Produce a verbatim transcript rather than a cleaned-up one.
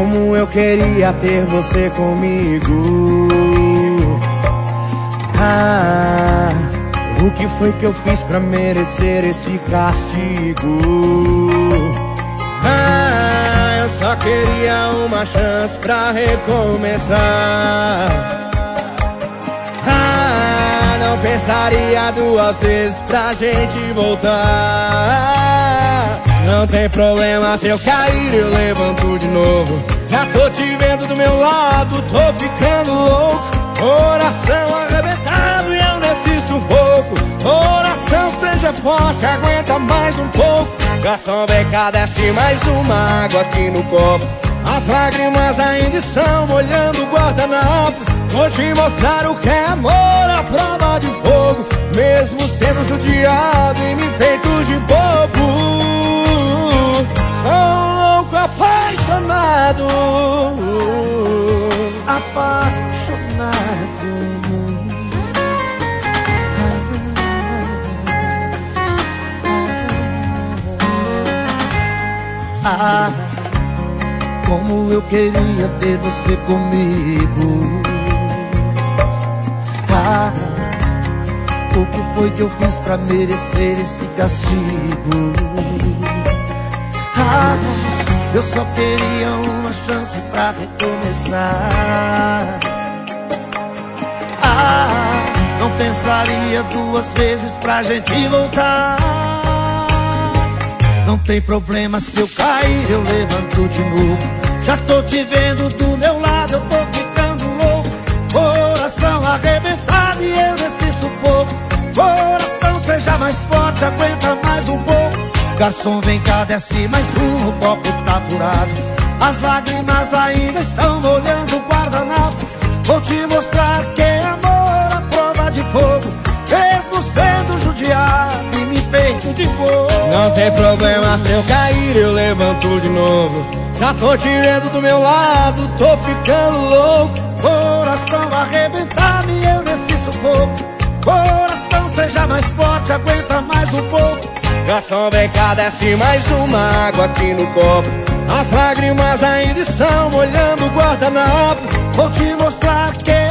Como eu queria ter você comigo. Ah, o que foi que eu fiz pra merecer esse castigo? Ah, eu só queria uma chance pra recomeçar. Ah, não pensaria duas vezes pra gente voltar. Não tem problema se eu cair, eu levanto de novo. Já tô te vendo do meu lado, tô ficando louco. Coração arrebentado e eu nesse sufoco. Coração seja forte, aguenta mais um pouco. Garçom, vem cá, desce mais uma água aqui no copo. As lágrimas ainda estão molhando o guardanapo. Vou te mostrar o que é amor à prova de fogo. Mesmo sendo judiado e me feito de bobo. Sou um louco apaixonado. Apaixonado. Ah, como eu queria ter você comigo. Ah, o que foi que eu fiz pra merecer esse castigo? Ah, eu só queria uma chance pra recomeçar. Ah, não pensaria duas vezes pra gente voltar. Não tem problema se eu cair, eu levanto de novo. Já tô te vendo do meu lado, eu tô ficando louco. Coração arrebentado e eu nesse sufoco. Coração seja mais forte, aguenta mais um pouco. Garçom, vem cá, desce mais um, o copo tá furado. As lágrimas ainda estão molhando o guardanapo. Vou te mostrar que é amor à prova de fogo. Mesmo sendo judiado e me feito de fogo. Não tem problema se eu cair, eu levanto de novo. Já tô te vendo do meu lado, tô ficando louco. Coração arrebentado e eu nesse sufoco. Coração seja mais forte, aguenta mais um pouco. Garçom, vem cá, desce mais uma água aqui no copo. As lágrimas ainda estão molhando o guardanapo. Vou te mostrar que